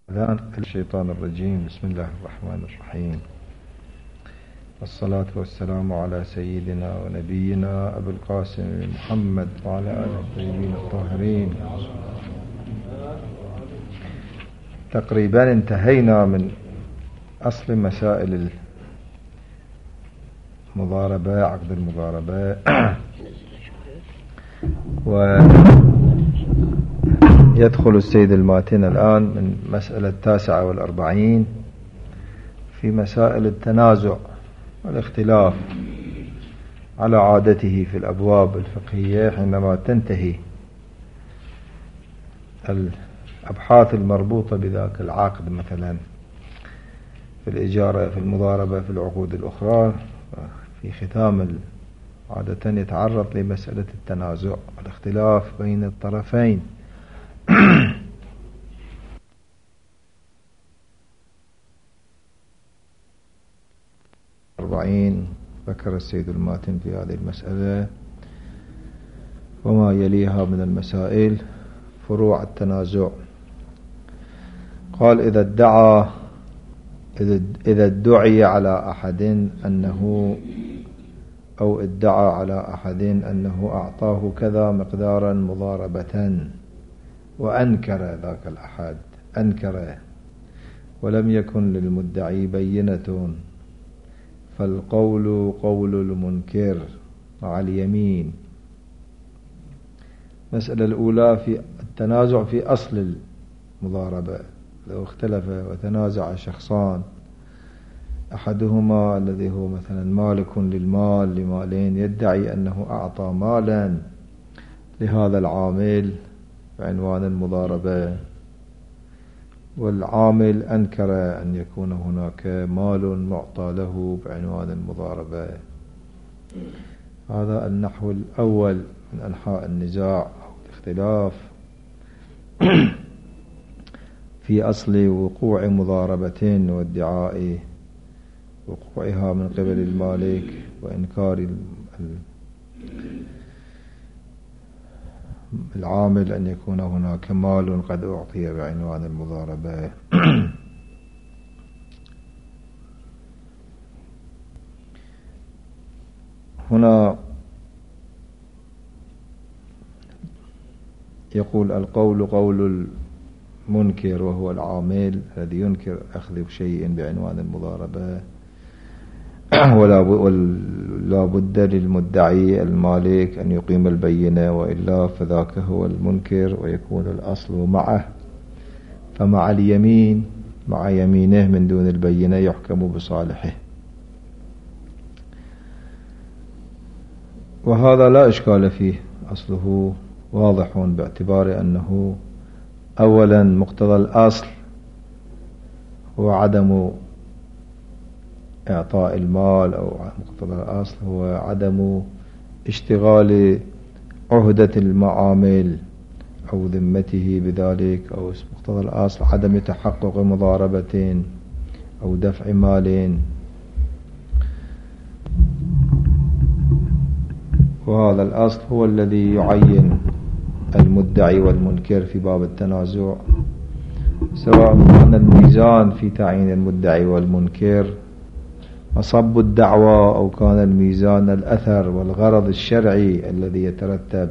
الشيطان الرجيم. بسم الله الرحمن الرحيم، والصلاة والسلام على سيدنا ونبينا أبي القاسم محمد وعلى آله الطيبين الطاهرين. تقريبا انتهينا من أصل مسائل المضاربة، عقد المضاربة، ويدخل السيد الماتن الآن من مسألة 49 في مسائل التنازع والاختلاف على عادته في الأبواب الفقهية. حينما تنتهي الأبحاث المربوطة بذاك العقد، مثلا في الإجارة، في المضاربة، في العقود الأخرى، في ختام عادة يتعرض لمسألة التنازع والاختلاف بين الطرفين. 40 ذكر السيد الماتن في هذه المسألة وما يليها من المسائل فروع التنازع. قال: إذا ادعي على أحد أنه أو ادعى على أحد أنه أعطاه كذا مقدارا مضاربة، وأنكر ذاك الأحد، أنكر ولم يكن للمدعي بينة، فالقول قول المنكر مع اليمين. المسألة الأولى في التنازع في أصل المضاربة. لو اختلف وتنازع شخصان، أحدهما الذي هو مثلا مالك للمال لمالين يدعي أنه أعطى مالا لهذا العامل بعنوان المضاربة، والعامل أنكر أن يكون هناك مال معطى له بعنوان المضاربة. هذا النحو الأول من أنحاء النزاع أو الاختلاف في أصل وقوع مضاربة وادعاء وقوعها من قبل المالك وإنكار العامل أن يكون هناك مال قد أعطي بعنوان المضاربة. هنا يقول: القول قول المنكر، وهو العامل الذي ينكر أخذ شيء بعنوان المضاربة، ولا بد للمدعي المالك أن يقيم البينة، وإلا فذاك هو المنكر ويكون الأصل معه. فمع اليمين، مع يمينه من دون البينة، يحكم بصالحه. وهذا لا إشكال فيه، أصله واضح باعتبار أنه أولا مقتضى الأصل هو عدم إعطاء المال، أو مقتضى الأصل هو عدم اشتغال عهدة المعامل أو ذمته بذلك، أو مقتضى الأصل عدم تحقق مضاربة أو دفع مال. وهذا الأصل هو الذي يعين المدعي والمنكر في باب التنازع، سواء كان الميزان في تعيين المدعي والمنكر مصب الدعوى، أو كان الميزان الأثر والغرض الشرعي الذي يترتب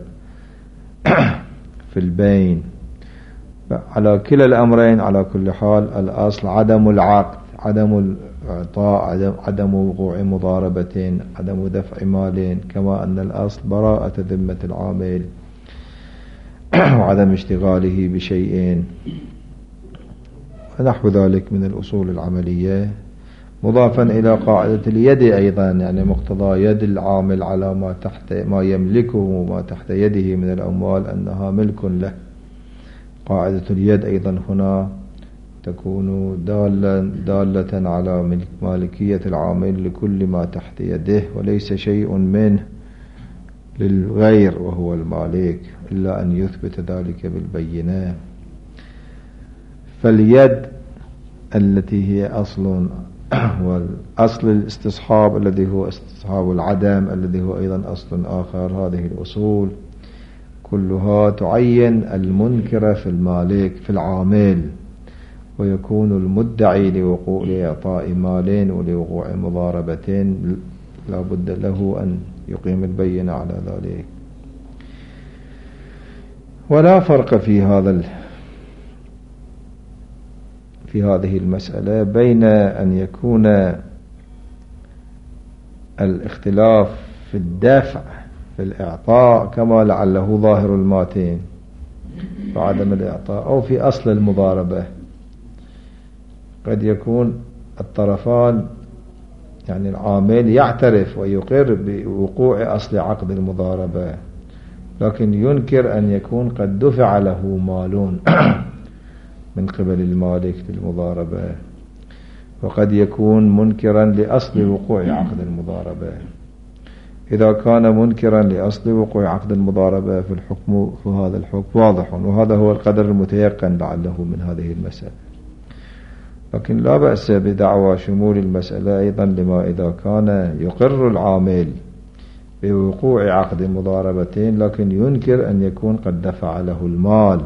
في البين. على كلا الأمرين، على كل حال الأصل عدم العقد، عدم الإعطاء، عدم وقوع مضاربة، عدم دفع مال، كما أن الأصل براءة ذمة العامل وعدم اشتغاله بشيء ونحو ذلك من الأصول العملية، مضافا إلى قاعدة اليد أيضا، يعني مقتضى يد العامل على ما يملكه وما تحت يده من الأموال أنها ملك له. قاعدة اليد أيضا هنا تكون دالة على مالكية العامل لكل ما تحت يده، وليس شيء منه للغير وهو المالك، إلا أن يثبت ذلك بالبينة. فاليد التي هي أصل، والأصل الاستصحاب الذي هو استصحاب العدم الذي هو أيضا أصل آخر، هذه الأصول كلها تعين المنكر في المالك في العامل، ويكون المدعي لإعطاء مالين ولوقوع مضاربتين لا بد له أن يقيم البينة على ذلك. ولا فرق في هذه المسألة بين أن يكون الاختلاف في الدفع في الإعطاء كما لعله ظاهر الماتين وعدم الإعطاء، أو في أصل المضاربة. قد يكون الطرفان يعني العامل يعترف ويقر بوقوع أصل عقد المضاربة، لكن ينكر أن يكون قد دفع له مال من قبل المالك للمضاربة. وقد يكون منكرا لأصل وقوع عقد المضاربة. إذا كان منكرا لأصل وقوع عقد المضاربة في الحكم فهذا الحكم واضح، وهذا هو القدر المتيقن لعله من هذه المسألة. لكن لا بأس بدعوى شمول المسألة أيضا لما إذا كان يقر العامل بوقوع عقد مضاربتين لكن ينكر أن يكون قد دفع له المال،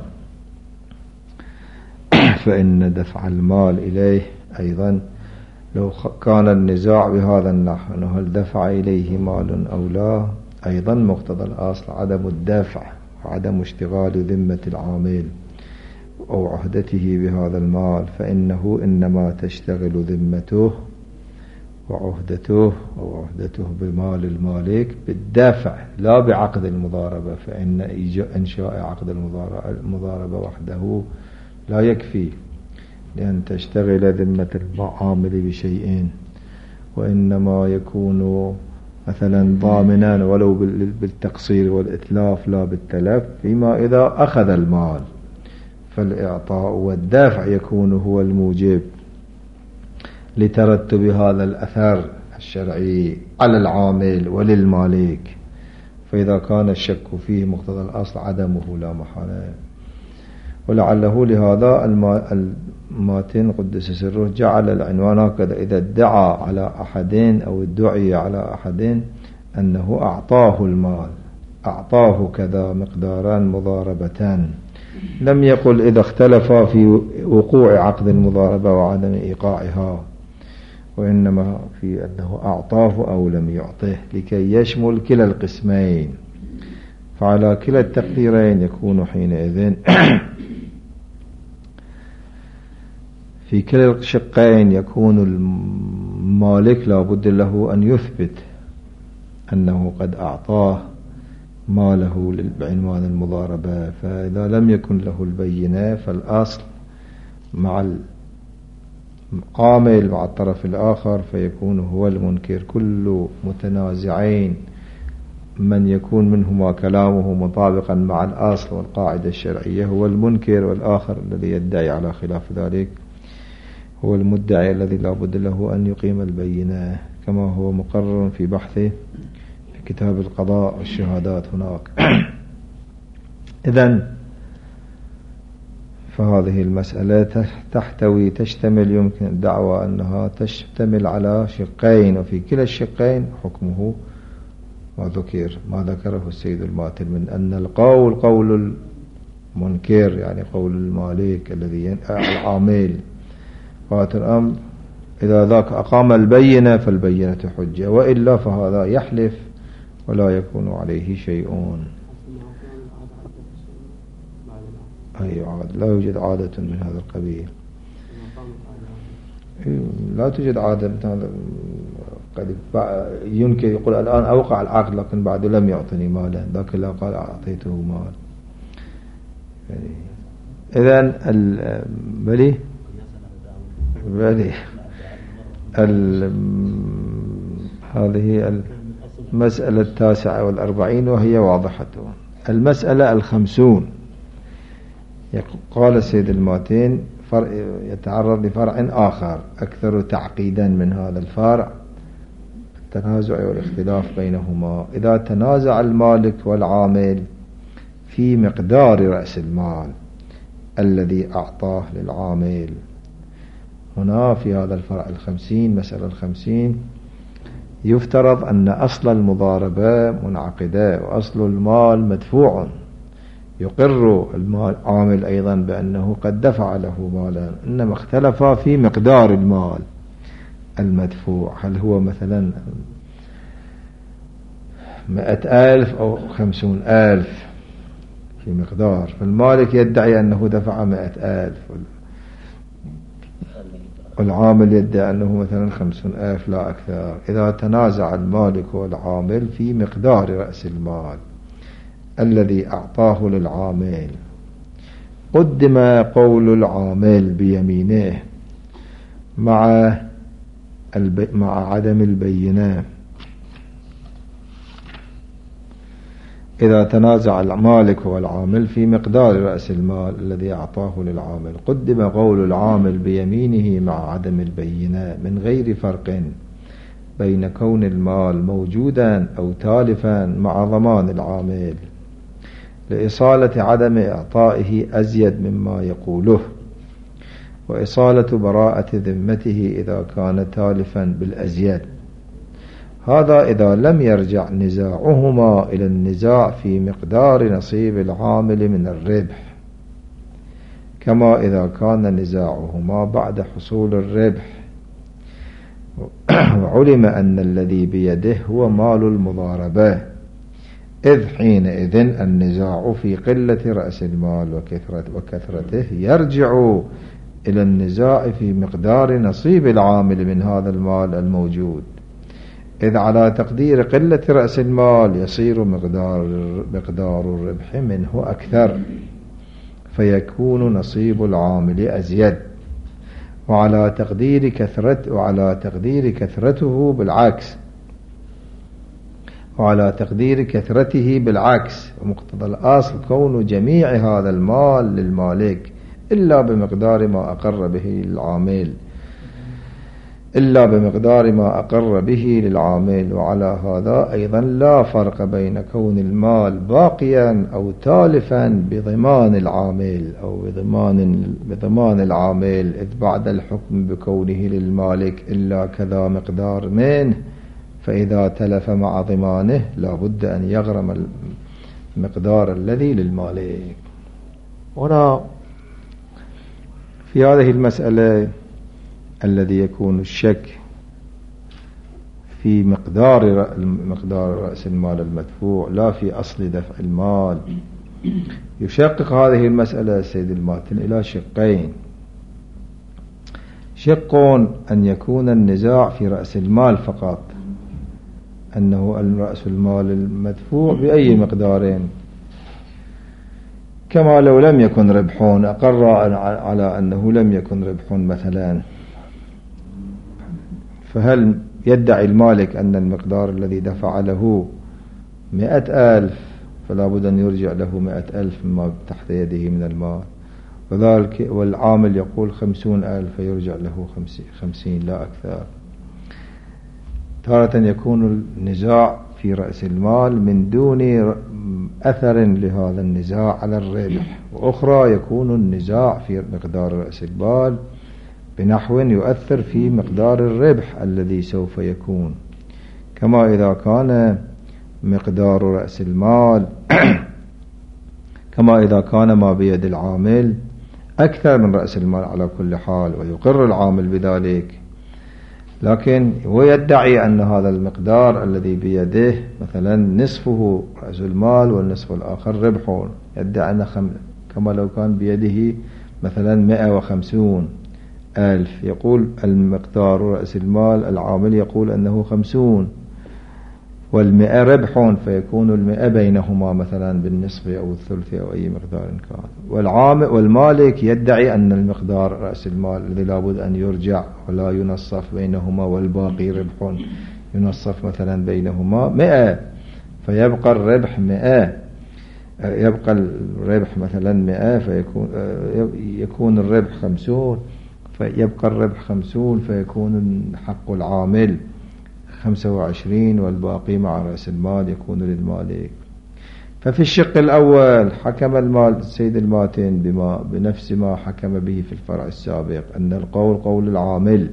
فإن دفع المال إليه أيضا لو كان النزاع بهذا النحو أنه هل دفع إليه مال أو لا، أيضا مقتضى الأصل عدم الدفع وعدم اشتغال ذمة العامل أو عهدته بهذا المال، فإنه إنما تشتغل ذمته وعهدته أو عهدته بمال المالك بالدفع لا بعقد المضاربة، فإن إنشاء عقد المضاربة وحده لا يكفي لأن تشتغل ذمة العامل بشيئين، وإنما يكون مثلا ضامنا ولو بالتقصير والإتلاف لا بالتلف فيما إذا أخذ المال، فالإعطاء والدفع يكون هو الموجب لترتب هذا الأثر الشرعي على العامل وللمالك. فإذا كان الشك فيه مقتضى الأصل عدمه لا محالة. ولعله لهذا الماتن قدس سره جعل العنوان هكذا: إذا ادعى على أحدين أو ادعي على أحدين أنه أعطاه المال، أعطاه كذا مقدارا مضاربتان، لم يقل إذا اختلفا في وقوع عقد المضاربة وعدم إيقاعها، وإنما في أنه أعطاه أو لم يعطه لكي يشمل كلا القسمين. فعلى كلا التقديرين يكون حينئذ في كلا الشقين يكون المالك لا بد له أن يثبت أنه قد أعطاه ماله بعنوان المضاربة، فإذا لم يكن له البينة فالأصل مع العامل مع الطرف الآخر فيكون هو المنكر. كل متنازعين من يكون منهما كلامه مطابقا مع الأصل والقاعدة الشرعية هو المنكر، والآخر الذي يدعي على خلاف ذلك هو المدعي الذي لا بد له أن يقيم البينة، كما هو مقرر في بحثه في كتاب القضاء والشهادات هناك. إذن فهذه المسألة تشتمل يمكن الدعوة أنها تشتمل على شقين، وفي كلا الشقين حكمه ما ذكره السيد الماتن من أن القول قول المنكر يعني قول المالك الذي العامل فات الأمر، إذا ذاك أقام البينة فالبينة حجة، وإلا فهذا يحلف ولا يكون عليه شيء. أي عادة لا يوجد عادة من هذا القبيل، لا توجد عادة من هذا. قد يمكن يقول الآن أوقع العقد لكن بعد لم يعطني مالا، ذاك لا قال أعطيته مال. إذن بلي هذه المسألة 49 وهي واضحة. المسألة 50 قال السيد الماتين يتعرض لفرع آخر أكثر تعقيدا من هذا الفرع، التنازع والاختلاف بينهما. إذا تنازع المالك والعامل في مقدار رأس المال الذي أعطاه للعامل، هنا في هذا الفرع 50 مسألة 50 يفترض أن أصل المضاربة منعقدة وأصل المال مدفوع، يقر العامل أيضا بأنه قد دفع له مالا، إنما اختلفا في مقدار المال المدفوع، هل هو مثلا 100,000 أو 50,000 في مقدار. فالمالك يدعي أنه دفع 100,000 والعامل يدعي أنه مثلا 50,000 لا أكثر. إذا تنازع المالك والعامل في مقدار رأس المال الذي أعطاه للعامل، قدم قول العامل بيمينه مع عدم البينة. إذا تنازع المالك والعامل في مقدار رأس المال الذي أعطاه للعامل، قدم قول العامل بيمينه مع عدم البينة، من غير فرق بين كون المال موجودا أو تالفا مع ضمان العامل، لإصالة عدم إعطائه أزيد مما يقوله، وإصالة براءة ذمته إذا كان تالفا بالأزيد. هذا إذا لم يرجع نزاعهما إلى النزاع في مقدار نصيب العامل من الربح، كما إذا كان نزاعهما بعد حصول الربح وعلم أن الذي بيده هو مال المضاربة، إذ حينئذ النزاع في قلة رأس المال وكثرته يرجع إلى النزاع في مقدار نصيب العامل من هذا المال الموجود، إذ على تقدير قلة رأس المال يصير مقدار الربح منه أكثر، فيكون نصيب العامل أزيد، وعلى تقدير كثرته بالعكس، ومقتضى الأصل كون جميع هذا المال للمالك إلا بمقدار ما أقر به للعامل. وعلى هذا أيضا لا فرق بين كون المال باقيا أو تالفا بضمان العامل أو بضمان العامل، إذ بعد الحكم بكونه للمالك إلا كذا مقدار منه، فإذا تلف مع ضمانه لا بد أن يغرم المقدار الذي للمالك. هنا في هذه المسألة الذي يكون الشك في مقدار رأس المال المدفوع لا في أصل دفع المال. يشقق هذه المسألة السيد الماتن إلى شقين: شق أن يكون النزاع في رأس المال فقط، أنه رأس المال المدفوع بأي مقدار، كما لو لم يكن ربح، أقر على أنه لم يكن ربح مثلا، فهل يدعي المالك أن المقدار الذي دفع له 100,000 فلا بد أن يرجع له 100,000 مما تحت يده من المال، وذلك والعامل يقول 50,000 فيرجع له 50 لا أكثر. تارة يكون النزاع في رأس المال من دون أثر لهذا النزاع على الربح، وأخرى يكون النزاع في مقدار رأس المال بنحو يؤثر في مقدار الربح الذي سوف يكون، كما إذا كان مقدار رأس المال كما إذا كان ما بيد العامل أكثر من رأس المال على كل حال، ويقر العامل بذلك، لكن هو يدعي أن هذا المقدار الذي بيده مثلا نصفه رأس المال والنصف الآخر ربح، يدعي أن كما لو كان بيده مثلا 150,000، يقول المقدار رأس المال، العامل يقول أنه 50 والمئة ربح، فيكون 100 بينهما مثلا بالنصف أو الثلث أو أي مقدار كان. والمالك يدعي أن المقدار رأس المال الذي لابد أن يرجع ولا ينصف بينهما والباقي ربح ينصف مثلا بينهما 100، فيبقى الربح 100، يبقى الربح مثلا 100، فيكون الربح 50، فيبقى الربح 50، فيكون حق العامل 25 والباقي مع رأس المال يكون للمالك. ففي الشق الأول حكم السيد الماتن بنفس ما حكم به في الفرع السابق، أن القول قول العامل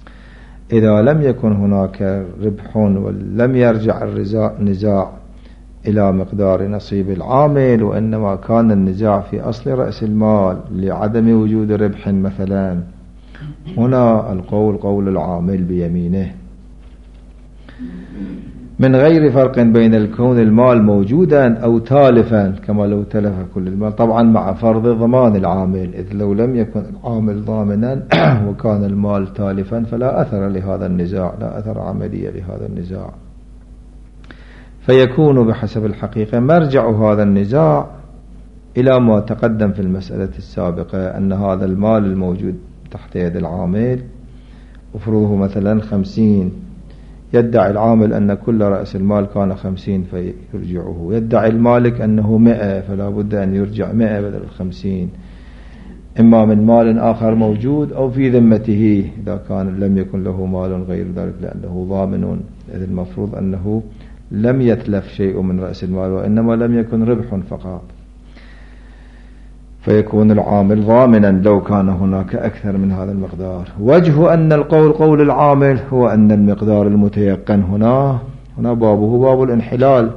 إذا لم يكن هناك ربح ولم يرجع النزاع إلى مقدار نصيب العامل، وإنما كان النزاع في أصل رأس المال لعدم وجود ربح مثلا. هنا القول قول العامل بيمينه من غير فرق بين الكون المال موجودا أو تالفا، كما لو تلف كل المال، طبعا مع فرض ضمان العامل، إذ لو لم يكن العامل ضامنا وكان المال تالفا فلا أثر لهذا النزاع، لا أثر عملية لهذا النزاع. فيكون بحسب الحقيقة مرجع هذا النزاع إلى ما تقدم في المسألة السابقة، أن هذا المال الموجود تحت يد العامل وفروه مثلا 50، يدعي العامل أن كل رأس المال كان 50 فيرجعه، يدعي المالك أنه 100 فلا بد أن يرجع 100 بدل 50، إما من مال آخر موجود أو في ذمته إذا كان لم يكن له مال غير ذلك لأنه ضامن، إذ المفروض أنه لم يتلف شيء من رأس المال وإنما لم يكن ربح فقط، فيكون العامل ضامنا لو كان هناك أكثر من هذا المقدار. وجه أن القول قول العامل هو أن المقدار المتيقن هنا بابه باب الانحلال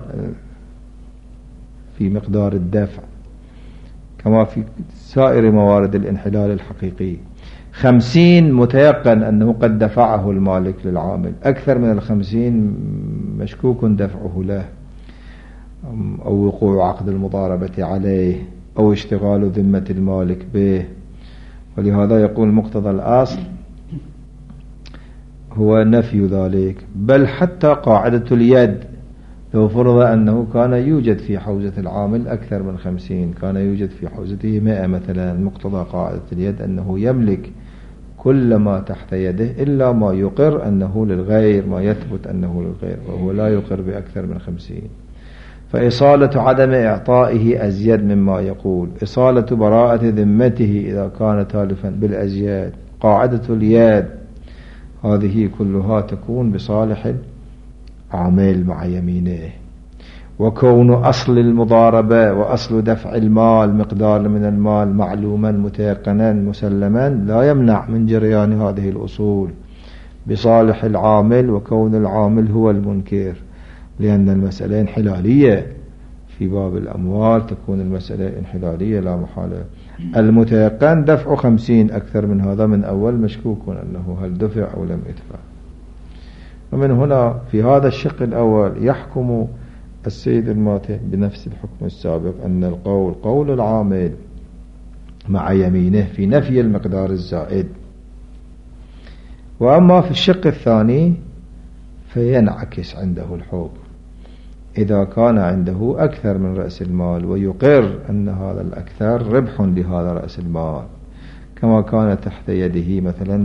في مقدار الدفع كما في سائر موارد الانحلال الحقيقي. 50 متيقن أنه قد دفعه المالك للعامل، أكثر من 50 مشكوك دفعه له أو وقوع عقد المضاربة عليه أو اشتغال ذمة المالك به. ولهذا يقول مقتضى الأصل هو نفي ذلك. بل حتى قاعدة اليد لو فرض أنه كان يوجد في حوزة العامل أكثر من 50، كان يوجد في حوزته 100 مثلا، مقتضى قاعدة اليد أنه يملك كل ما تحت يده إلا ما يقر أنه للغير، ما يثبت أنه للغير، وهو لا يقر بأكثر من 50. فإصالة عدم إعطائه أزيد مما يقول، إصالة براءة ذمته إذا كان تالفا بالأزياد، قاعدة اليد، هذه كلها تكون بصالح العامل مع يمينه. وكون أصل المضاربة وأصل دفع المال مقدار من المال معلوما متيقنا مسلما لا يمنع من جريان هذه الأصول بصالح العامل، وكون العامل هو المنكر، لأن المسألة انحلالية في باب الأموال، تكون المسألة انحلالية لا محالة. المتيقن دفع 50، أكثر من هذا من أول مشكوك أنه هل دفع أو لم يدفع. ومن هنا في هذا الشق الأول يحكم السيد الماتح بنفس الحكم السابق أن القول قول العامل مع يمينه في نفي المقدار الزائد. وأما في الشق الثاني فينعكس عنده الحكم إذا كان عنده أكثر من رأس المال ويقر أن هذا الأكثر ربح لهذا رأس المال، كما كان تحت يده مثلا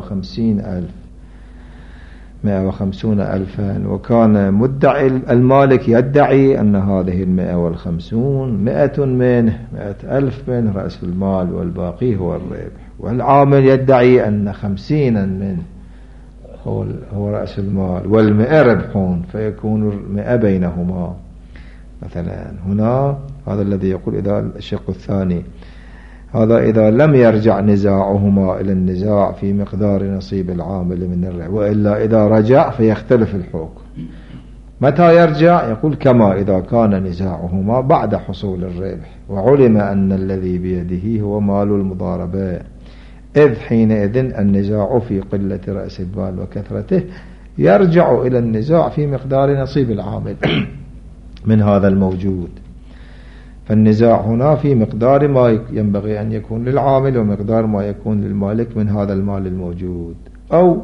150 ألفا، وكان مدعي المالك يدعي أن هذه 150 100 ألف من رأس المال والباقي هو الربح، والعامل يدعي أن 50 منه هو رأس المال والمئة ربحون، فيكون 100 بينهما مثلا. هنا هذا الذي يقول إذا الشق الثاني هذا إذا لم يرجع نزاعهما إلى النزاع في مقدار نصيب العامل من الربح، وإلا إذا رجع فيختلف الحكم. متى يرجع؟ يقول كما إذا كان نزاعهما بعد حصول الربح وعلم أن الذي بيده هو مال المضاربة، إذ حينئذ النزاع في قلة رأس المال وكثرته يرجع إلى النزاع في مقدار نصيب العامل من هذا الموجود. فالنزاع هنا في مقدار ما ينبغي أن يكون للعامل ومقدار ما يكون للمالك من هذا المال الموجود، أو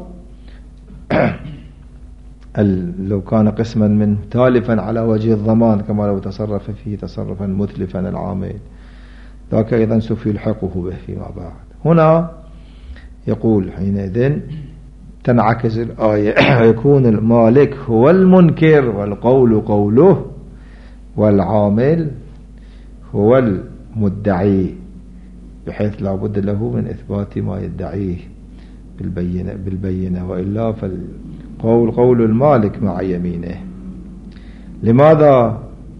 لو كان قسما من تالفا على وجه الضمان كما لو تصرف فيه تصرفا متلفا العامل، ذاك أيضا سوف يلحقه به فيما بعد. هنا يقول حينئذ تنعكس الآية ويكون المالك هو المنكر والقول قوله والعامل هو المدعي، بحيث لا بد له من إثبات ما يدعيه بالبينة، وإلا فالقول قول المالك مع يمينه. لماذا؟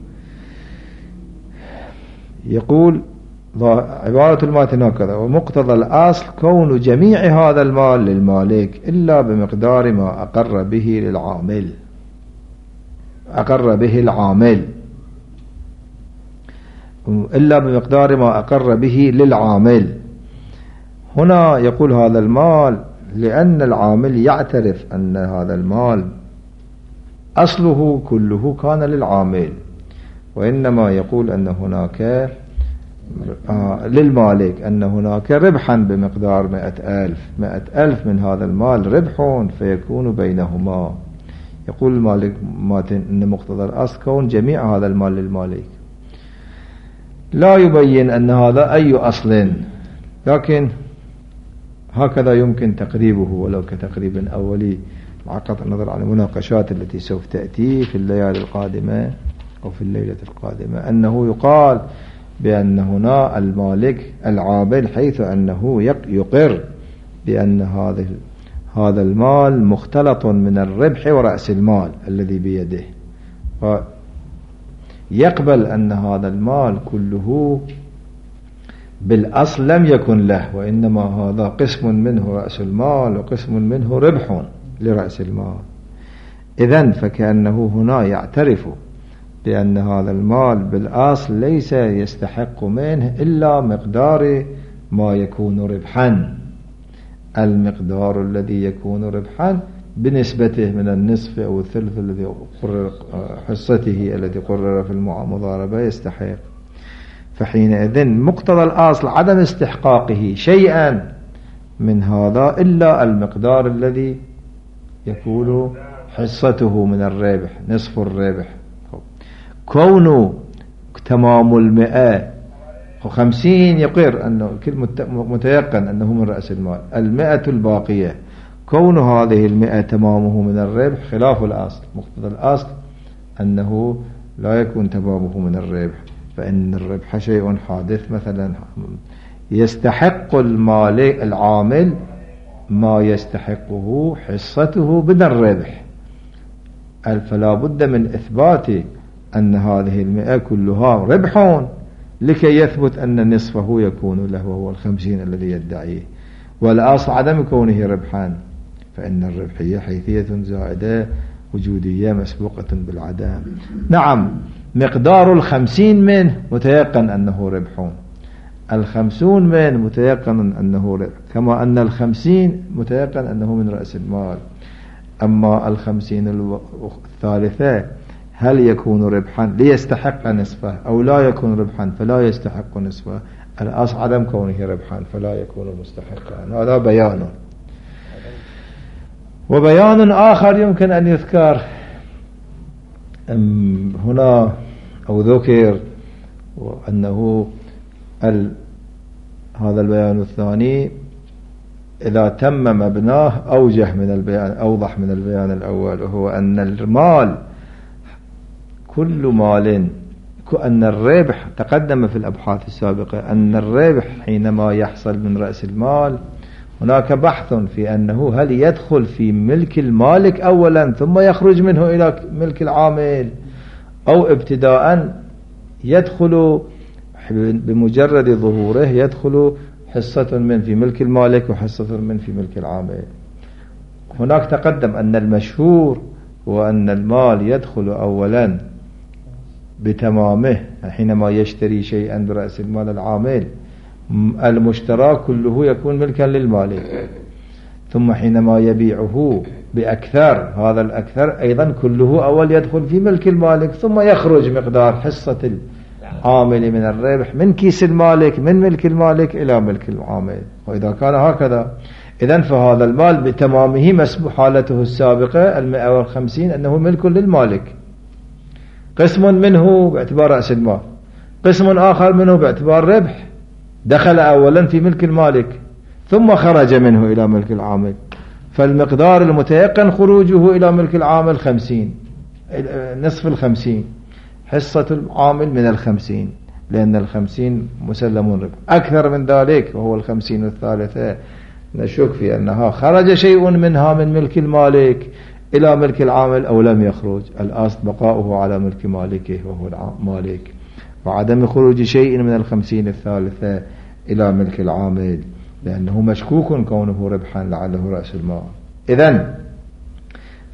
يقول عبارة الماتن هكذا: ومقتضى الأصل كون جميع هذا المال للمالك إلا بمقدار ما أقر به العامل، إلا بمقدار ما أقر به للعامل. هنا يقول هذا المال لأن العامل يعترف أن هذا المال أصله كله كان للعامل، وإنما يقول أن هناك للمالك أن هناك ربحا بمقدار 100,000 من هذا المال ربح فيكون بينهما. يقول المالك أن مقتضى الأصل كون جميع هذا المال للمالك، لا يبين أن هذا أي أصل، لكن هكذا يمكن تقريبه ولو كتقريب أولي مع قطع النظر عن المناقشات التي سوف تأتي في الليالي القادمة أو في الليلة القادمة، أنه يقال بأن هنا المالك العامل حيث أنه يقر بأن هذا المال مختلط من الربح ورأس المال الذي بيده، ويقبل أن هذا المال كله بالأصل لم يكن له، وإنما هذا قسم منه رأس المال وقسم منه ربح لرأس المال. إذن فكأنه هنا يعترف بأن هذا المال بالأصل ليس يستحق منه إلا مقدار ما يكون ربحا، المقدار الذي يكون ربحا بنسبته من النصف أو الثلث الذي قرر حصته التي قرر في المضاربة يستحق. فحينئذ مقتضى الأصل عدم استحقاقه شيئا من هذا إلا المقدار الذي يكون حصته من الربح نصف الربح. كونه تمام 150 يقر أنه متيقن أنه من رأس المال، 100 الباقية كون هذه 100 تمامه من الربح خلاف الأصل. مقتضى الأصل أنه لا يكون تمامه من الربح، فإن الربح شيء حادث، مثلا يستحق المالك العامل ما يستحقه حصته من الربح، فلا بد من إثبات أن هذه 100 كلها ربح لكي يثبت أن نصفه يكون له وهو 50 الذي يدعيه، والأصل عدم كونه ربحا، فإن الربحية حيثية زائدة وجودية مسبوقة بالعدم. نعم مقدار 50 منه متيقن أنه ربح، 50 منه متيقن أنه ربح، كما أن 50 متيقن أنه من رأس المال. أما 50 الثالثة هل يكون ربحا ليستحق نصفه أو لا يكون ربحا فلا يستحق نصفه، الأصل عدم كونه ربحا فلا يكون مستحقا. هذا بيان. وبيان آخر يمكن أن يذكر هنا أو ذكر، وأنه هذا البيان الثاني إذا تم مبناه أوضح من البيان الأول، وهو أن المال كل مال، أن الربح تقدم في الأبحاث السابقة أن الربح حينما يحصل من رأس المال هناك بحث في أنه هل يدخل في ملك المالك أولا ثم يخرج منه إلى ملك العامل، أو ابتداء يدخل بمجرد ظهوره يدخل حصة من في ملك المالك وحصة من في ملك العامل. هناك تقدم أن المشهور هو أن المال يدخل أولا بتمامه حينما يشتري شيئا برأس المال العامل، المشترى كله يكون ملكا للمالك، ثم حينما يبيعه بأكثر هذا الأكثر أيضا كله أول يدخل في ملك المالك، ثم يخرج مقدار حصة العامل من الربح من كيس المالك من ملك المالك إلى ملك العامل. وإذا كان هكذا إذن فهذا المال بتمامه مسبوق حالته السابقة 150 أنه ملك للمالك، قسم منه باعتبار رأس المال، قسم آخر منه باعتبار ربح دخل أولا في ملك المالك ثم خرج منه إلى ملك العامل، فالمقدار المتيقن خروجه إلى ملك العامل 50، نصف 50، حصة العامل من 50، لأن 50 مسلم ربح. أكثر من ذلك وهو 50 الثالثة نشك في أنها خرج شيء منها من ملك المالك إلى ملك العامل أو لم يخرج، الأصل بقاؤه على ملك مالكه وهو المالك، وعدم خروج شيء من 50 الثالثة إلى ملك العامل لأنه مشكوك كونه ربحا لعله رأس المال. إذن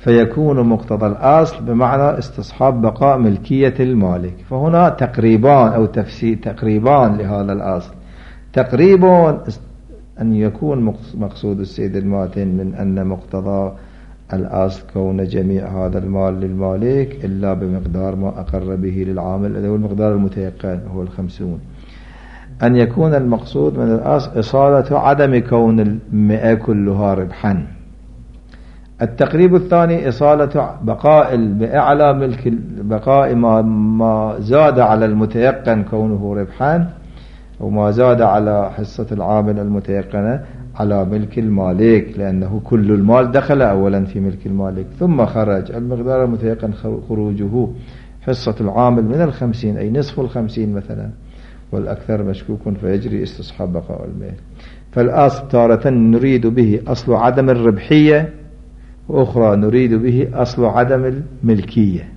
فيكون مقتضى الأصل بمعنى استصحاب بقاء ملكية المالك. فهنا تقريبان أو تفسير تقريبان لهذا الأصل. تقريب أن يكون مقصود السيد الماتن من أن مقتضى الأصل كون جميع هذا المال للمالك إلا بمقدار ما أقر به للعامل، هذا هو المقدار المتيقن هو 50. أن يكون المقصود من الأصل إصالة عدم كون 100 كلها ربحا. التقريب الثاني إصالة بقاء بأعلى ملك، بقاء ما زاد على المتيقن كونه ربحا، وما زاد على حصة العامل المتيقنة على ملك المالك، لأنه كل المال دخل أولا في ملك المالك ثم خرج المقدار المتيقن خروجه حصة العامل من 50 أي نصف 50 مثلا، والأكثر مشكوك فيجري استصحاب بقاء المال. فالأصل تارة نريد به أصل عدم الربحية، وأخرى نريد به أصل عدم الملكية،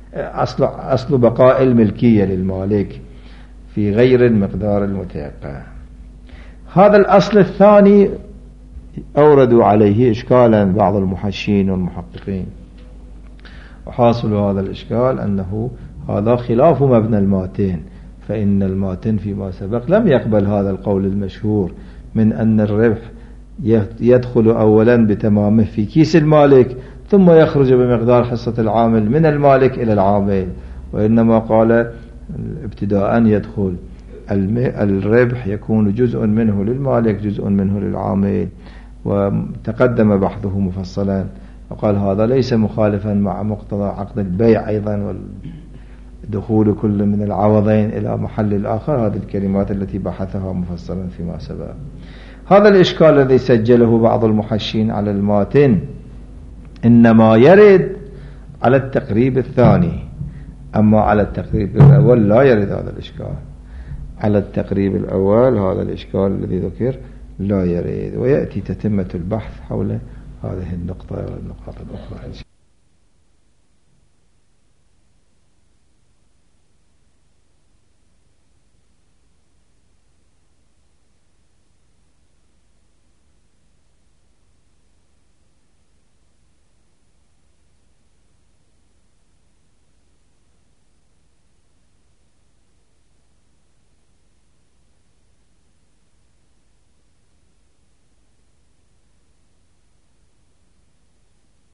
أصل بقاء الملكية للمالك في غير المقدار المتيقن. هذا الأصل الثاني أوردوا عليه إشكالا بعض المحشين والمحققين، وحاصل هذا الإشكال أنه هذا خلاف مبنى الماتن، فإن الماتن فيما سبق لم يقبل هذا القول المشهور من أن الربح يدخل أولا بتمامه في كيس المالك ثم يخرج بمقدار حصة العامل من المالك إلى العامل، وإنما قال ابتداء يدخل الربح يكون جزء منه للمالك جزء منه للعامل، وتقدم بحثه مفصلا، وقال هذا ليس مخالفا مع مقتضى عقد البيع أيضا ودخول كل من العوضين إلى محل الآخر، هذه الكلمات التي بحثها مفصلا فيما سبق. هذا الإشكال الذي سجله بعض المحشين على الماتن إنما يرد على التقريب الثاني، أما على التقريب الأول لا يرد هذا الإشكال. على التقريب الأول هذا الإشكال الذي ذكر لا يرد، ويأتي تتمة البحث حول هذه النقطة والنقاط الأخرى.